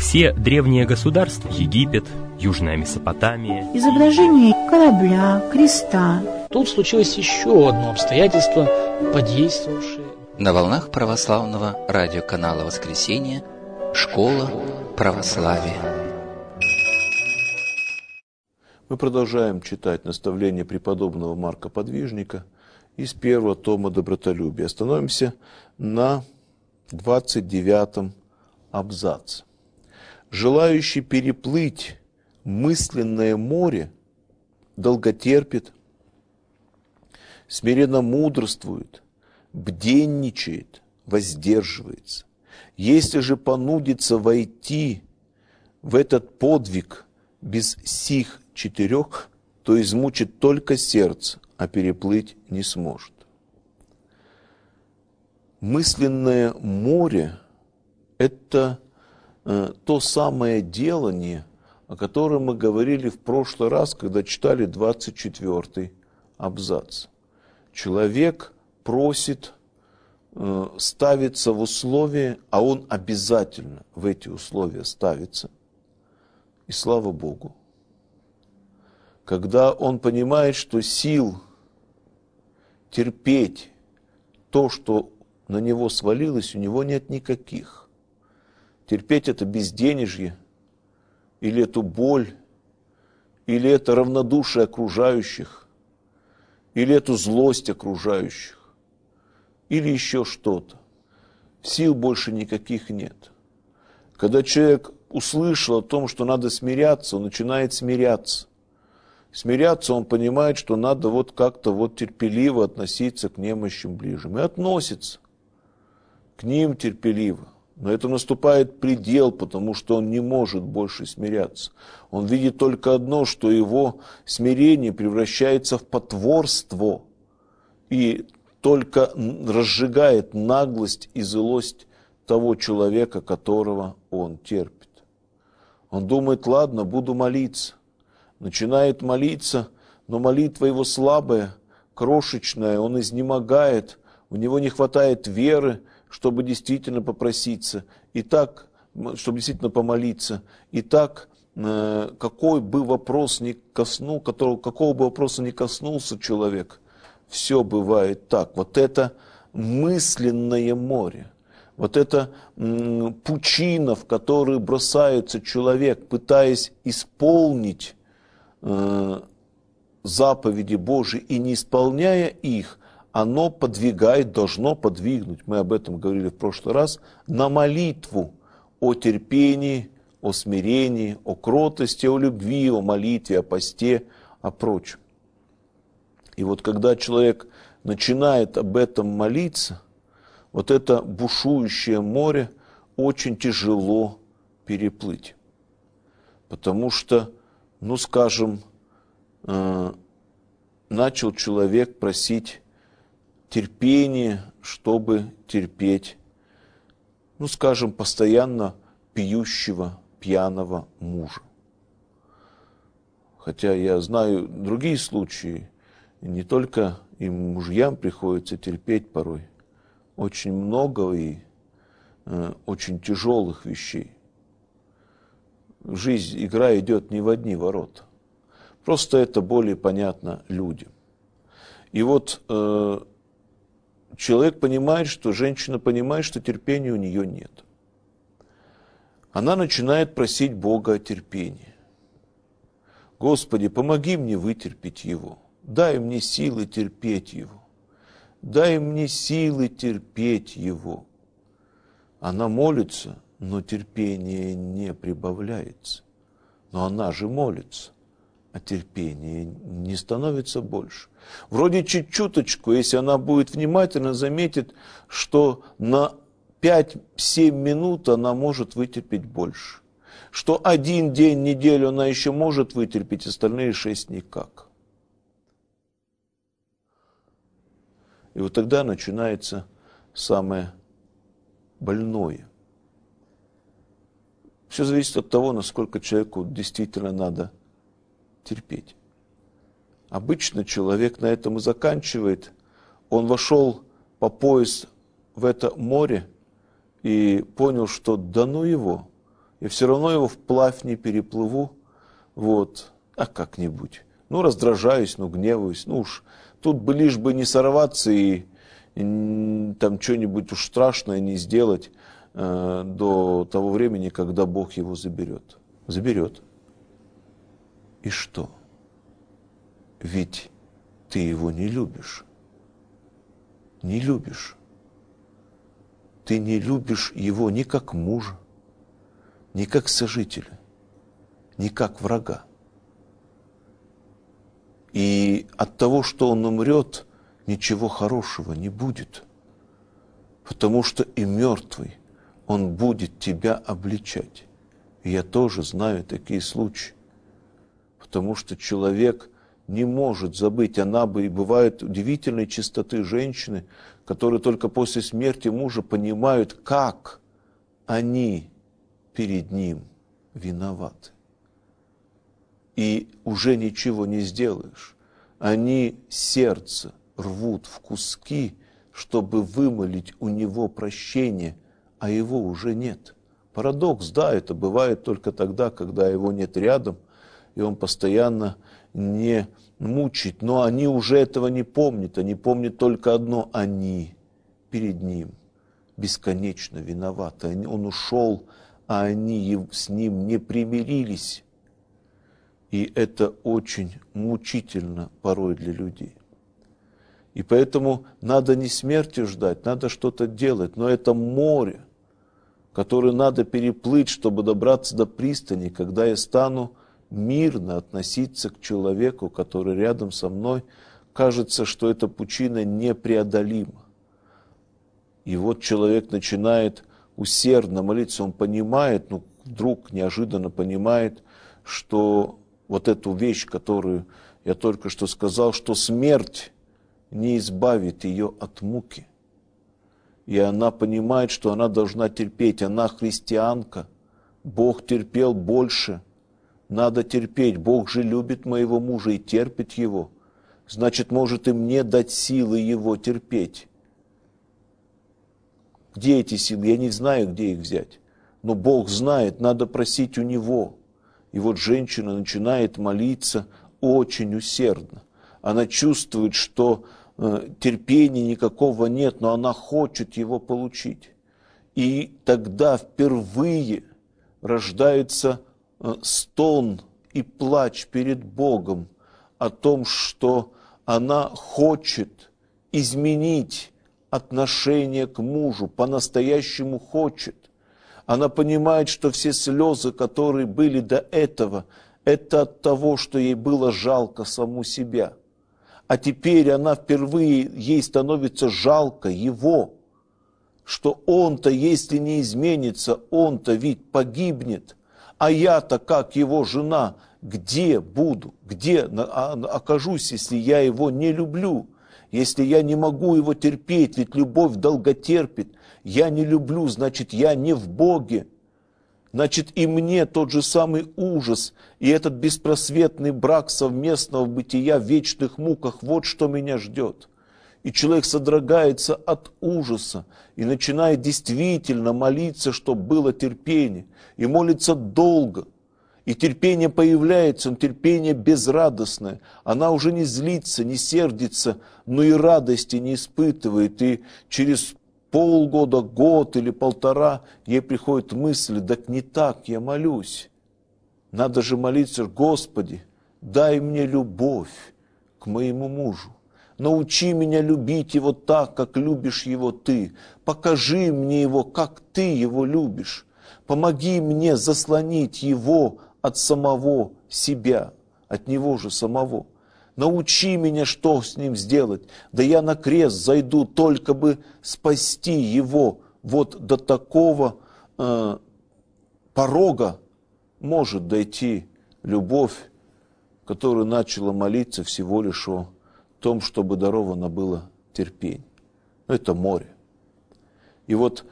Все древние государства, Египет, Южная Месопотамия, изображение корабля, креста. Тут случилось еще одно обстоятельство, подействовавшее. На волнах православного радиоканала «Воскресенье» «Школа православия». Мы продолжаем читать наставления преподобного Марка Подвижника из первого тома «Добротолюбие». Остановимся на 29-м абзаце. «Желающий переплыть мысленное море долготерпит, смиренно мудрствует, бденничает, воздерживается. Если же понудится войти в этот подвиг без сих четырех, то измучит только сердце, а переплыть не сможет». Мысленное море – это то самое делание, о котором мы говорили в прошлый раз, когда читали 24-й абзац. Человек просит ставиться в условия, а он обязательно в эти условия ставится. И слава Богу. Когда он понимает, что сил терпеть то, что на него свалилось, у него нет никаких. Терпеть это безденежье, или эту боль, или это равнодушие окружающих, или эту злость окружающих, или еще что-то. Сил больше никаких нет. Когда человек услышал о том, что надо смиряться, он начинает смиряться. Смиряться он понимает, что надо вот как-то вот терпеливо относиться к немощным ближним. И относится к ним терпеливо. Но это наступает предел, потому что он не может больше смиряться. Он видит только одно, что его смирение превращается в потворство и только разжигает наглость и злость того человека, которого он терпит. Он думает: ладно, буду молиться. Начинает молиться, но молитва его слабая, крошечная, он изнемогает, у него не хватает веры, чтобы действительно попроситься, и так, чтобы действительно помолиться, и так, какой бы вопрос ни коснулся, какого бы вопроса ни коснулся человек, все бывает так. Вот это мысленное море, вот это пучина, в которую бросается человек, пытаясь исполнить заповеди Божьи и не исполняя их, оно подвигает, должно подвигнуть, мы об этом говорили в прошлый раз, на молитву о терпении, о смирении, о кротости, о любви, о молитве, о посте, о прочем. И вот когда человек начинает об этом молиться, вот это бушующее море очень тяжело переплыть. Потому что, начал человек просить терпение, чтобы терпеть, постоянно пьющего, пьяного мужа. Хотя я знаю другие случаи, не только и мужьям приходится терпеть порой очень много и очень тяжелых вещей. Жизнь, игра идет не в одни ворота. Просто это более понятно людям. И вот человек понимает, что женщина понимает, что терпения у нее нет. Она начинает просить Бога о терпении. Господи, помоги мне вытерпеть его. Дай мне силы терпеть его. Дай мне силы терпеть его. Она молится, но терпение не прибавляется. Но она же молится, а терпение не становится больше. Вроде чуть-чуточку, если она будет внимательно, заметит, что на 5-7 минут она может вытерпеть больше. Что один день, неделю она еще может вытерпеть, остальные 6 никак. И вот тогда начинается самое больное. Все зависит от того, насколько человеку действительно надо терпеть. Обычно человек на этом и заканчивает. Он вошел по пояс в это море и понял, что да ну его, я все равно его вплавь не переплыву, вот, а как-нибудь. Ну, раздражаюсь, ну, гневаюсь, ну уж, тут бы лишь бы не сорваться и там что-нибудь уж страшное не сделать до того времени, когда Бог его заберет. Заберет. И что? Ведь ты его не любишь. Не любишь. Ты не любишь его ни как мужа, ни как сожителя, ни как врага. И от того, что он умрет, ничего хорошего не будет. Потому что и мертвый, он будет тебя обличать. И я тоже знаю такие случаи. Потому что человек не может забыть. И бывают удивительной чистоты женщины, которые только после смерти мужа понимают, как они перед ним виноваты. И уже ничего не сделаешь. Они сердце рвут в куски, чтобы вымолить у него прощение, а его уже нет. Парадокс, да, это бывает только тогда, когда его нет рядом, и он постоянно не мучает. Но они уже этого не помнят. Они помнят только одно: они перед ним бесконечно виноваты. Он ушел, а они с ним не примирились. И это очень мучительно порой для людей. И поэтому надо не смерти ждать, надо что-то делать. Но это море, которое надо переплыть, чтобы добраться до пристани, когда я стану мирно относиться к человеку, который рядом со мной. Кажется, что эта пучина непреодолима. И вот человек начинает усердно молиться, он понимает, вдруг неожиданно понимает, что вот эту вещь, которую я только что сказал, что смерть не избавит ее от муки. И она понимает, что она должна терпеть. Она христианка. Бог терпел больше. Надо терпеть. Бог же любит моего мужа и терпит его. Значит, может и мне дать силы его терпеть. Где эти силы? Я не знаю, где их взять. Но Бог знает, надо просить у Него. И вот женщина начинает молиться очень усердно. Она чувствует, что терпения никакого нет, но она хочет его получить. И тогда впервые рождается стон и плач перед Богом о том, что она хочет изменить отношение к мужу, по-настоящему хочет. Она понимает, что все слезы, которые были до этого, это от того, что ей было жалко саму себя. А теперь она впервые, ей становится жалко его, что он-то, если не изменится, он-то ведь погибнет. А я-то, как его жена, где буду, где окажусь, если я его не люблю, если я не могу его терпеть, ведь любовь долготерпит. Я не люблю, значит, я не в Боге. Значит, и мне тот же самый ужас, и этот беспросветный брак совместного бытия в вечных муках, вот что меня ждет. И человек содрогается от ужаса и начинает действительно молиться, чтобы было терпение. И молится долго. И терпение появляется, но терпение безрадостное. Она уже не злится, не сердится, но и радости не испытывает. И через полгода, год или полтора ей приходит мысль: так не так я молюсь. Надо же молиться: Господи, дай мне любовь к моему мужу. Научи меня любить его так, как любишь его ты. Покажи мне его, как ты его любишь. Помоги мне заслонить его от самого себя, от него же самого. Научи меня, что с ним сделать. Да я на крест зайду, только бы спасти его. Вот до такого порога может дойти любовь, которая начала молиться всего лишь о том, чтобы даровано было терпение. Это море. И вот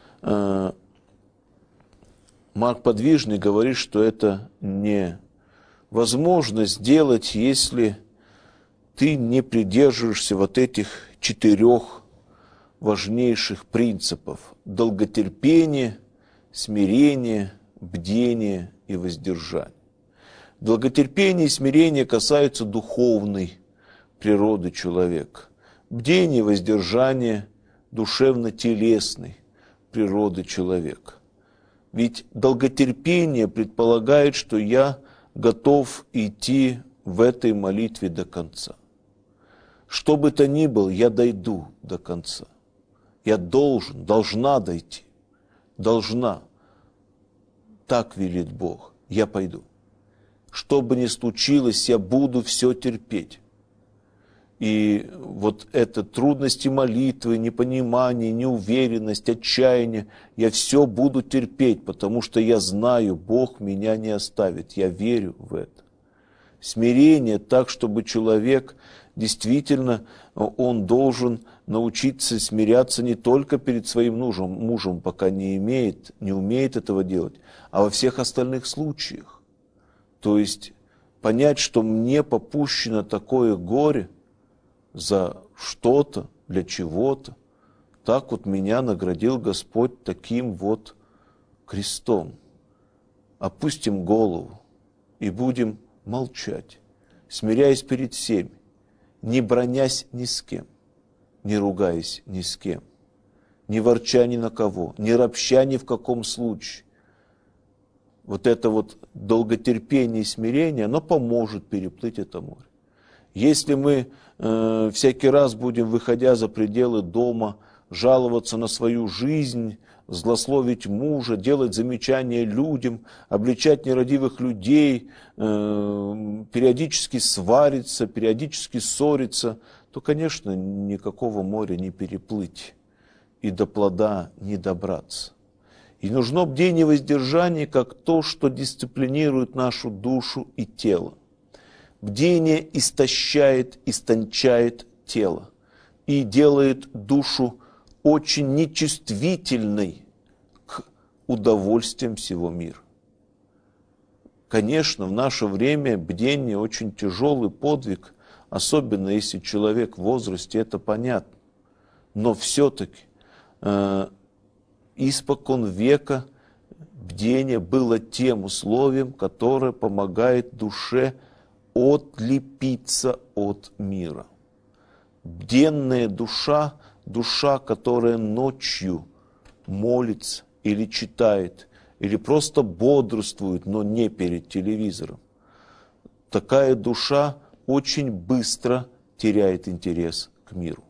Марк Подвижный говорит, что это невозможно сделать, если ты не придерживаешься вот этих 4 важнейших принципов: долготерпение, смирение, бдение и воздержание. Долготерпение и смирение касаются духовной природы человека. Бдение и воздержание душевно-телесной природы человека. Ведь долготерпение предполагает, что я готов идти в этой молитве до конца. Что бы то ни было, я дойду до конца. Я должна дойти. Должна. Так велит Бог. Я пойду. Что бы ни случилось, я буду все терпеть. И вот это трудности молитвы, непонимание, неуверенность, отчаяние, я все буду терпеть, потому что я знаю, Бог меня не оставит. Я верю в это. Смирение так, чтобы человек действительно, он должен научиться смиряться не только перед своим мужем, пока не умеет этого делать, а во всех остальных случаях. То есть понять, что мне попущено такое горе за что-то, для чего-то. Так вот меня наградил Господь таким вот крестом. Опустим голову и будем молчать, смиряясь перед всеми, не бранясь ни с кем, не ругаясь ни с кем, не ворча ни на кого, не ропща ни в каком случае. Вот это вот долготерпение и смирение, оно поможет переплыть это море. Если мы всякий раз будем, выходя за пределы дома, жаловаться на свою жизнь, злословить мужа, делать замечания людям, обличать нерадивых людей, периодически свариться, периодически ссориться, то, конечно, никакого моря не переплыть и до плода не добраться. И нужно бдение и воздержание как то, что дисциплинирует нашу душу и тело. Бдение истончает тело и делает душу очень нечувствительной к удовольствиям всего мира. Конечно, в наше время бдение очень тяжелый подвиг, особенно если человек в возрасте, это понятно. Но все-таки испокон века бдение было тем условием, которое помогает душе отлепиться от мира. Бденная душа, душа, которая ночью молится или читает, или просто бодрствует, но не перед телевизором. Такая душа очень быстро теряет интерес к миру.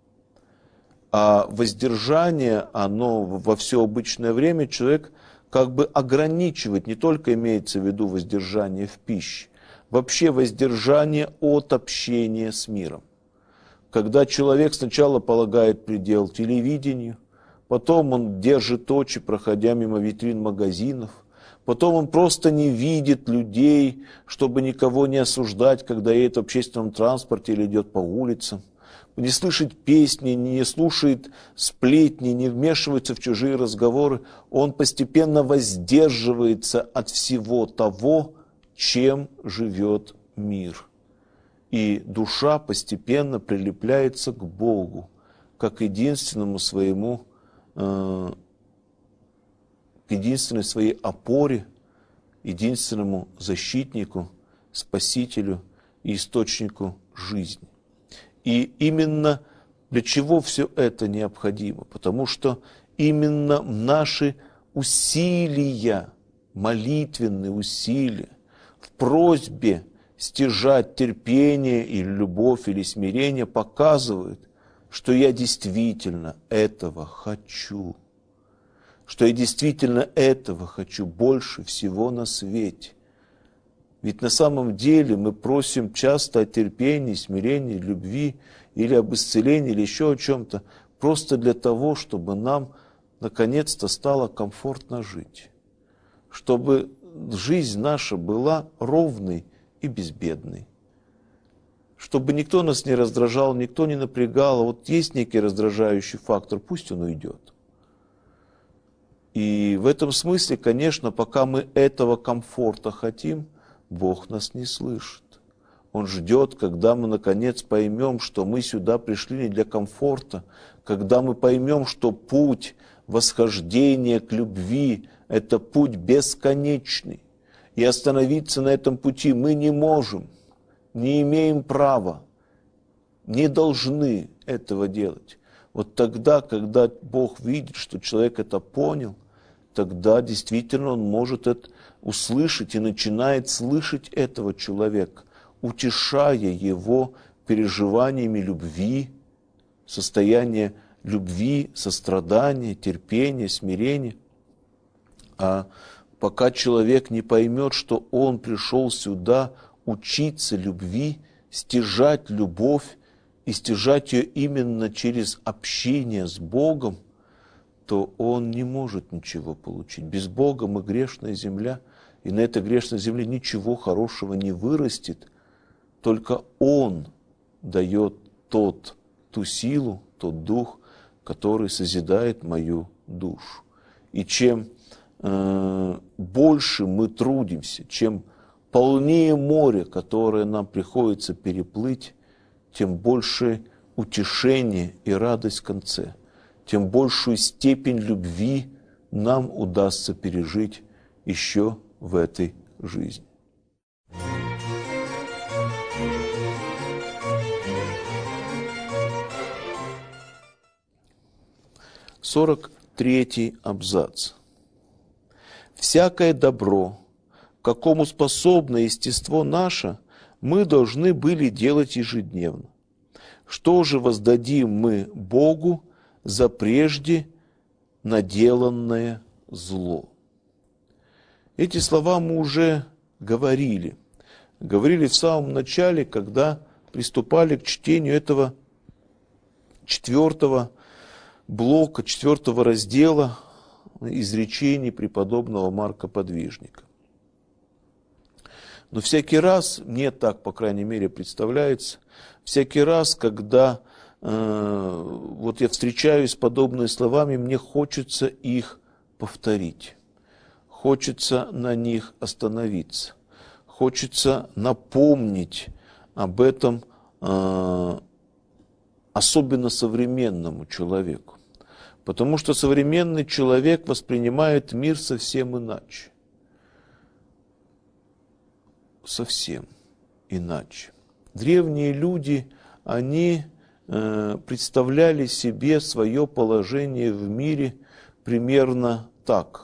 А воздержание, оно во все обычное время человек как бы ограничивает, не только имеется в виду воздержание в пище, вообще воздержание от общения с миром. Когда человек сначала полагает предел телевидению, потом он держит очи, проходя мимо витрин магазинов, потом он просто не видит людей, чтобы никого не осуждать, когда едет в общественном транспорте или идет по улицам, не слышит песни, не слушает сплетни, не вмешивается в чужие разговоры, он постепенно воздерживается от всего того, чем живет мир. И душа постепенно прилепляется к Богу, как к единственному своему, к единственной своей опоре, единственному защитнику, спасителю и источнику жизни. И именно для чего все это необходимо? Потому что именно наши усилия, молитвенные усилия, в просьбе стяжать терпение или любовь или смирение показывают, что я действительно этого хочу. Что я действительно этого хочу больше всего на свете. Ведь на самом деле мы просим часто о терпении, смирении, любви или об исцелении, или еще о чем-то, просто для того, чтобы нам наконец-то стало комфортно жить. Чтобы жизнь наша была ровной и безбедной. Чтобы никто нас не раздражал, никто не напрягал. А вот есть некий раздражающий фактор, пусть он уйдет. И в этом смысле, конечно, пока мы этого комфорта хотим, Бог нас не слышит. Он ждет, когда мы наконец поймем, что мы сюда пришли не для комфорта, когда мы поймем, что путь восхождения к любви – Это путь бесконечный. И остановиться на этом пути мы не можем, не имеем права, не должны этого делать. Вот тогда, когда Бог видит, что человек это понял, тогда действительно он может это услышать и начинает слышать этого человека, утешая его переживаниями любви, состояние любви, сострадания, терпения, смирения. А пока человек не поймет, что он пришел сюда учиться любви, стяжать любовь и стяжать ее именно через общение с Богом, то он не может ничего получить. Без Бога мы грешная земля, и на этой грешной земле ничего хорошего не вырастет. Только Он дает ту силу, тот дух, который созидает мою душу. И чем больше мы трудимся, чем полнее море, которое нам приходится переплыть, тем больше утешение и радость в конце, тем большую степень любви нам удастся пережить еще в этой жизни. Сорок третий абзац. «Всякое добро, к какому способно естество наше, мы должны были делать ежедневно. Что же воздадим мы Богу за прежде наделанное зло?» Эти слова мы уже говорили. Говорили в самом начале, когда приступали к чтению этого 4 блока, 4 раздела изречений преподобного Марка Подвижника. Но всякий раз, мне так, по крайней мере, представляется, всякий раз, когда вот я встречаюсь с подобными словами, мне хочется их повторить. Хочется на них остановиться. Хочется напомнить об этом особенно современному человеку. Потому что современный человек воспринимает мир совсем иначе. Совсем иначе. Древние люди, они представляли себе свое положение в мире примерно так,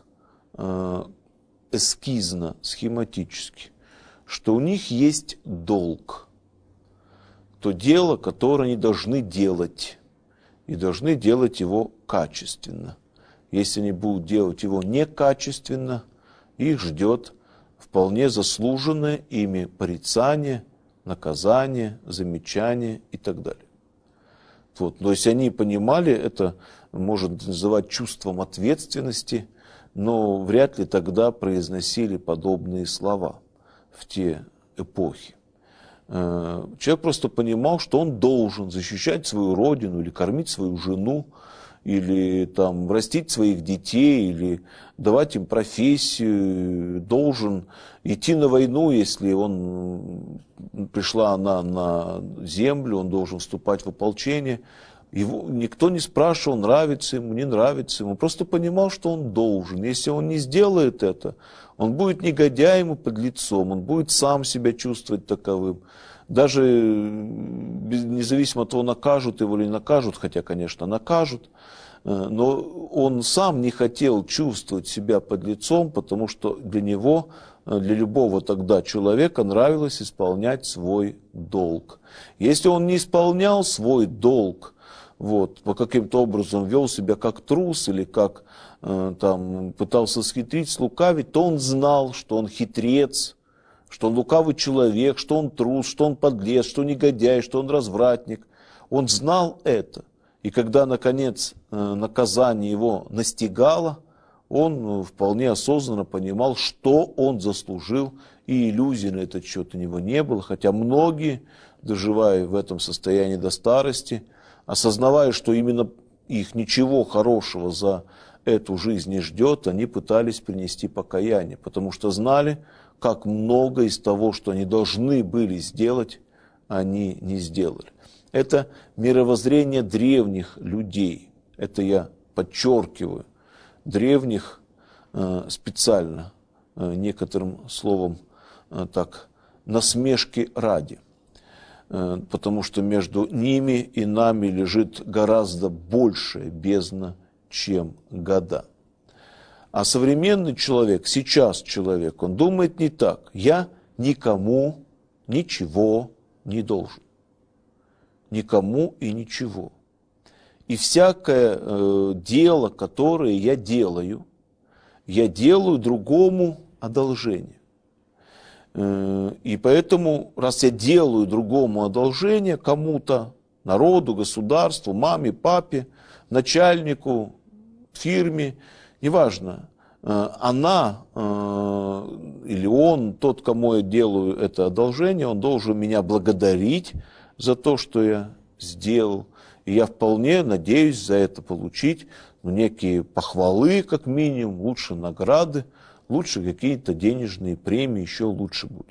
эскизно, схематически, что у них есть долг, то дело, которое они должны делать, и должны делать его качественно. Если они будут делать его некачественно, их ждет вполне заслуженное ими порицание, наказание, замечание и так далее. Вот. То есть они понимали, это можно называть чувством ответственности, но вряд ли тогда произносили подобные слова в те эпохи. Человек просто понимал, что он должен защищать свою родину, или кормить свою жену, или там растить своих детей, или давать им профессию, должен идти на войну, если пришла она на землю, он должен вступать в ополчение. Его никто не спрашивал, нравится ему, не нравится ему. Он просто понимал, что он должен. Если он не сделает это, он будет негодяем и подлецом, он будет сам себя чувствовать таковым. Даже независимо от того, накажут его или не накажут, хотя, конечно, накажут, но он сам не хотел чувствовать себя подлецом, потому что для него, для любого тогда человека нравилось исполнять свой долг. Если он не исполнял свой долг, вот, по каким-то образом вел себя как трус или как пытался схитрить, слукавить, то он знал, что он хитрец, что он лукавый человек, что он трус, что он подлец, что негодяй, что он развратник. Он знал это. И когда, наконец, наказание его настигало, он вполне осознанно понимал, что он заслужил, и иллюзий на этот счет у него не было. Хотя многие, доживая в этом состоянии до старости, осознавая, что именно их ничего хорошего за эту жизнь не ждет, они пытались принести покаяние, потому что знали, как много из того, что они должны были сделать, они не сделали. Это мировоззрение древних людей, это я подчеркиваю, древних специально, некоторым словом так, насмешки ради. Потому что между ними и нами лежит гораздо большая бездна, чем года. А современный человек, сейчас человек, он думает не так. Я никому ничего не должен. Никому и ничего. И всякое дело, которое я делаю другому одолжение. И поэтому, раз я делаю другому одолжение, кому-то, народу, государству, маме, папе, начальнику, фирме, неважно, она или он, тот, кому я делаю это одолжение, он должен меня благодарить за то, что я сделал. И я вполне надеюсь за это получить некие похвалы, как минимум, лучше награды, лучше какие-то денежные премии, еще лучше будет.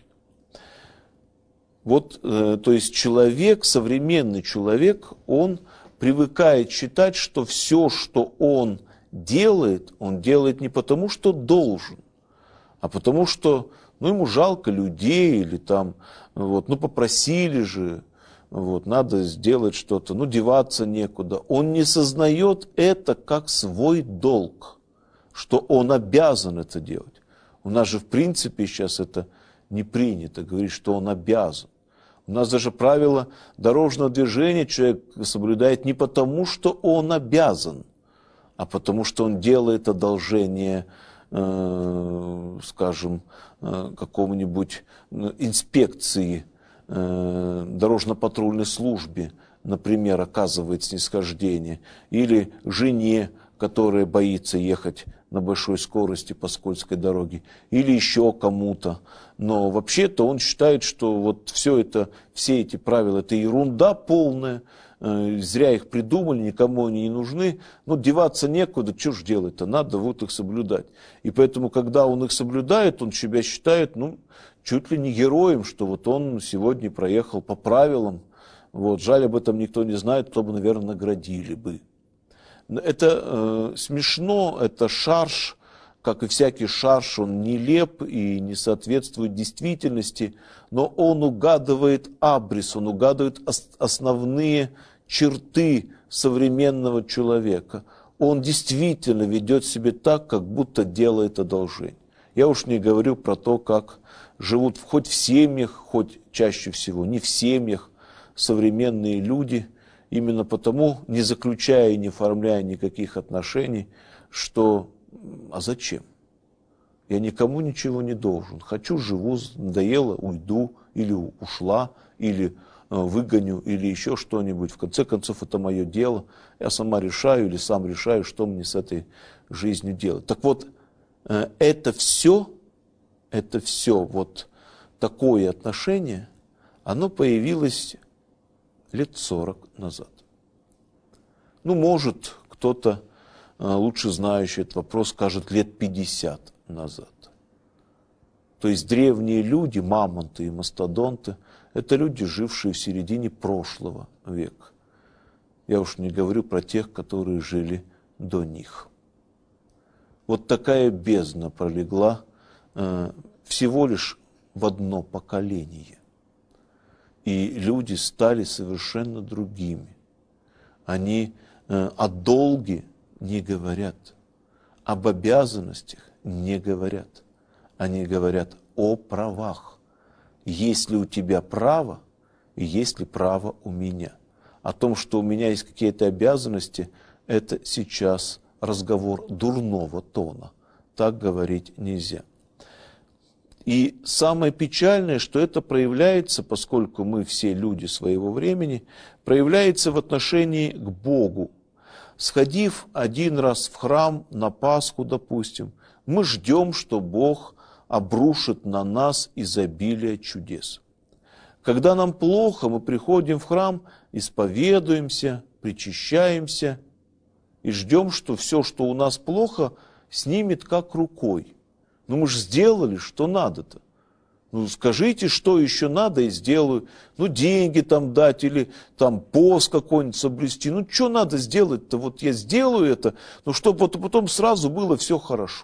Вот, то есть человек, современный человек, он привыкает считать, что все, что он делает не потому, что должен, а потому что ему жалко людей, или там, попросили же, надо сделать что-то, деваться некуда. Он не сознает это как свой долг, что он обязан это делать. У нас же в принципе сейчас это не принято, говорить, что он обязан. У нас даже правила дорожного движения человек соблюдает не потому, что он обязан, а потому что он делает одолжение, скажем, какому-нибудь инспекции, дорожно-патрульной службе, например, оказывает снисхождение, или жене, которая боится ехать на большой скорости по скользкой дороге, или еще кому-то. Но вообще-то он считает, что все эти правила, это ерунда полная, зря их придумали, никому они не нужны, деваться некуда, что ж делать-то, надо их соблюдать. И поэтому, когда он их соблюдает, он себя считает, чуть ли не героем, что он сегодня проехал по правилам, жаль, об этом никто не знает, то бы, наверное, наградили бы. Это смешно, это шарж, как и всякий шарж, он нелеп и не соответствует действительности, но он угадывает абрис, он угадывает основные черты современного человека. Он действительно ведет себя так, как будто делает одолжение. Я уж не говорю про то, как живут хоть в семьях, хоть чаще всего не в семьях современные люди, именно потому, не заключая и не оформляя никаких отношений, что а зачем? Я никому ничего не должен. Хочу, живу, надоело, уйду, или ушла, или выгоню, или еще что-нибудь. В конце концов, это мое дело. Я сама решаю или сам решаю, что мне с этой жизнью делать. Так вот, это все такое отношение, оно появилось лет 40 назад. Может, кто-то лучше знающий этот вопрос скажет лет 50 назад. То есть древние люди, мамонты и мастодонты, это люди, жившие в середине прошлого века. Я уж не говорю про тех, которые жили до них. Вот такая бездна пролегла всего лишь в одно поколение. И люди стали совершенно другими. Они о долге не говорят, об обязанностях не говорят. Они говорят о правах. Есть ли у тебя право, и есть ли право у меня. О том, что у меня есть какие-то обязанности, это сейчас разговор дурного тона. Так говорить нельзя. И самое печальное, что это проявляется, поскольку мы все люди своего времени, проявляется в отношении к Богу. Сходив один раз в храм на Пасху, допустим, мы ждем, что Бог обрушит на нас изобилие чудес. Когда нам плохо, мы приходим в храм, исповедуемся, причащаемся и ждем, что все, что у нас плохо, снимет как рукой. Мы же сделали, что надо-то. Скажите, что еще надо, и сделаю. Деньги там дать, или там пост какой-нибудь соблюсти. Что надо сделать-то? Я сделаю это, чтобы потом сразу было все хорошо.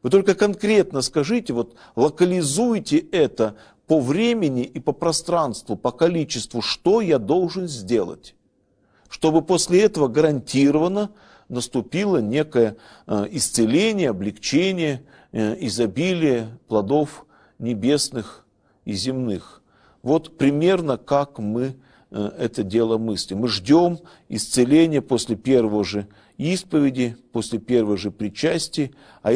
Вы только конкретно скажите, вот локализуйте это по времени и по пространству, по количеству, что я должен сделать, чтобы после этого гарантированно наступило некое исцеление, облегчение, изобилие плодов небесных и земных. Вот примерно как мы это дело мыслим. Мы ждем исцеления после первого же исповеди, после первого же причастия. А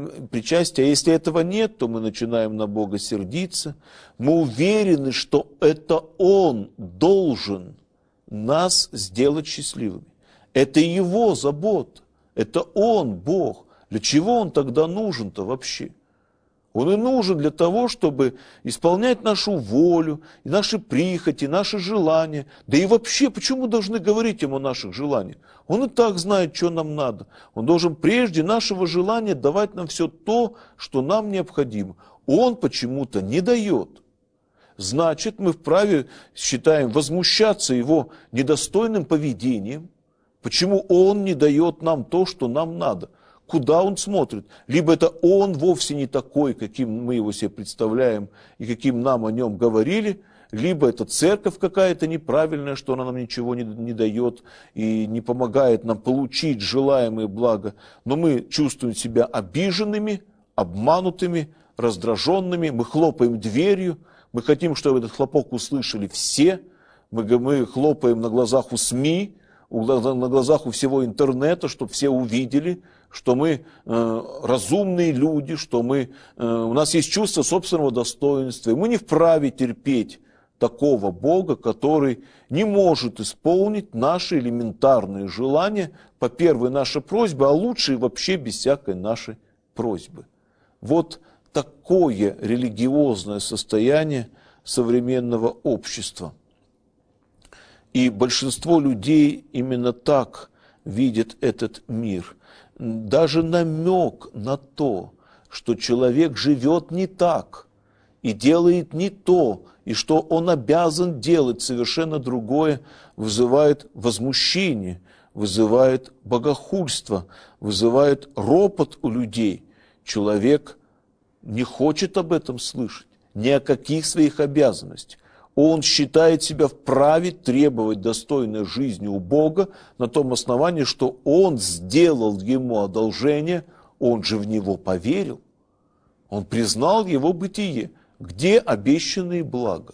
если этого нет, то мы начинаем на Бога сердиться. Мы уверены, что это Он должен нас сделать счастливыми. Это Его забота. Это Он, Бог. Для чего Он тогда нужен-то вообще? Он и нужен для того, чтобы исполнять нашу волю, и наши прихоти, наши желания. Да и вообще, почему мы должны говорить Ему о наших желаниях? Он и так знает, что нам надо. Он должен прежде нашего желания давать нам все то, что нам необходимо. Он почему-то не дает. Значит, мы вправе, считаем, возмущаться Его недостойным поведением. Почему Он не дает нам то, что нам надо? Куда Он смотрит? Либо это Он вовсе не такой, каким мы Его себе представляем и каким нам о Нем говорили, либо это церковь какая-то неправильная, что она нам ничего не дает и не помогает нам получить желаемые блага. Но мы чувствуем себя обиженными, обманутыми, раздраженными, мы хлопаем дверью, мы хотим, чтобы этот хлопок услышали все, мы хлопаем на глазах у СМИ, на глазах у всего интернета, чтобы все увидели, что мы разумные люди, что у нас есть чувство собственного достоинства, и мы не вправе терпеть такого Бога, который не может исполнить наши элементарные желания по первой нашей просьбе, а лучше вообще без всякой нашей просьбы. Вот такое религиозное состояние современного общества. И большинство людей именно так видят этот мир. Даже намек на то, что человек живет не так и делает не то, и что он обязан делать совершенно другое, вызывает возмущение, вызывает богохульство, вызывает ропот у людей. Человек не хочет об этом слышать, ни о каких своих обязанностях. Он считает себя вправе требовать достойной жизни у Бога на том основании, что Он сделал ему одолжение, он же в него поверил. Он признал его бытие. Где обещанные блага?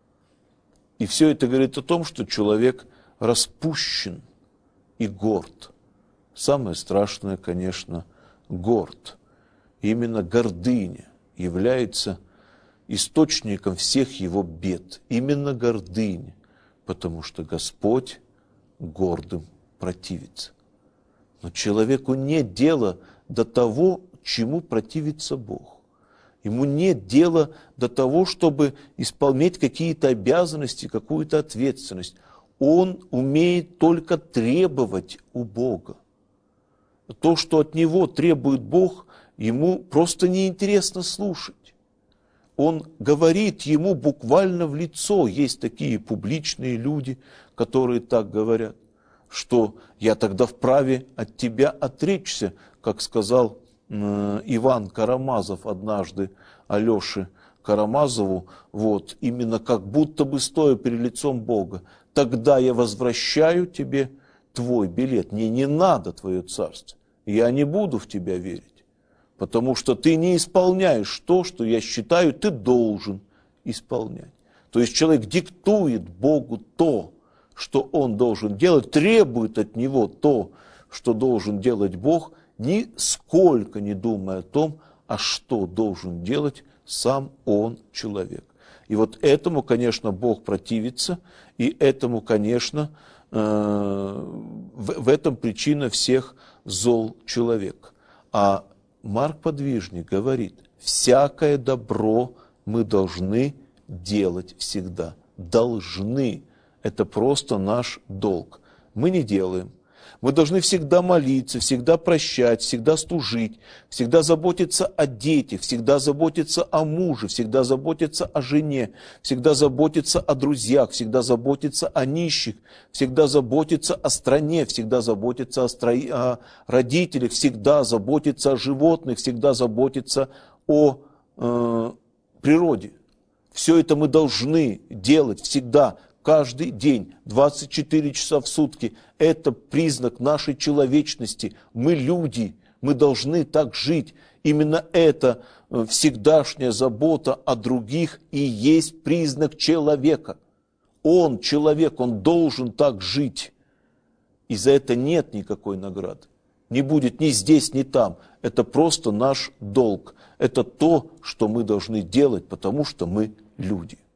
И все это говорит о том, что человек распущен и горд. Самое страшное, конечно, горд. Именно гордыня является источником всех его бед. Именно гордыня, потому что Господь гордым противится. Но человеку нет дела до того, чему противится Бог. Ему нет дела до того, чтобы исполнять какие-то обязанности, какую-то ответственность. Он умеет только требовать у Бога. То, что от него требует Бог, ему просто неинтересно слушать. Он говорит ему буквально в лицо. Есть такие публичные люди, которые так говорят, что я тогда вправе от тебя отречься, как сказал Иван Карамазов однажды Алёше Карамазову, вот, именно как будто бы стоя перед лицом Бога. Тогда я возвращаю тебе твой билет. Мне не надо твое царство. Я не буду в тебя верить, потому что ты не исполняешь то, что я считаю, ты должен исполнять. То есть человек диктует Богу то, что он должен делать, требует от него то, что должен делать Бог, нисколько не думая о том, а что должен делать сам он, человек. И вот этому, конечно, Бог противится, и этому, конечно, в этом причина всех зол человека. А Марк Подвижник говорит, всякое добро мы должны делать всегда. Должны. Это просто наш долг. Мы не делаем. Мы должны всегда молиться, всегда прощать, всегда служить, всегда заботиться о детях, всегда заботиться о муже, всегда заботиться о жене, всегда заботиться о друзьях, всегда заботиться о нищих, всегда заботиться о стране, всегда заботиться о родителях, всегда заботиться о животных, всегда заботиться о природе. Все это мы должны делать всегда, каждый день, 24 часа в сутки. Это признак нашей человечности. Мы люди, мы должны так жить. Именно это всегдашняя забота о других и есть признак человека. Он человек, он должен так жить. И за это нет никакой награды. Не будет ни здесь, ни там. Это просто наш долг. Это то, что мы должны делать, потому что мы люди.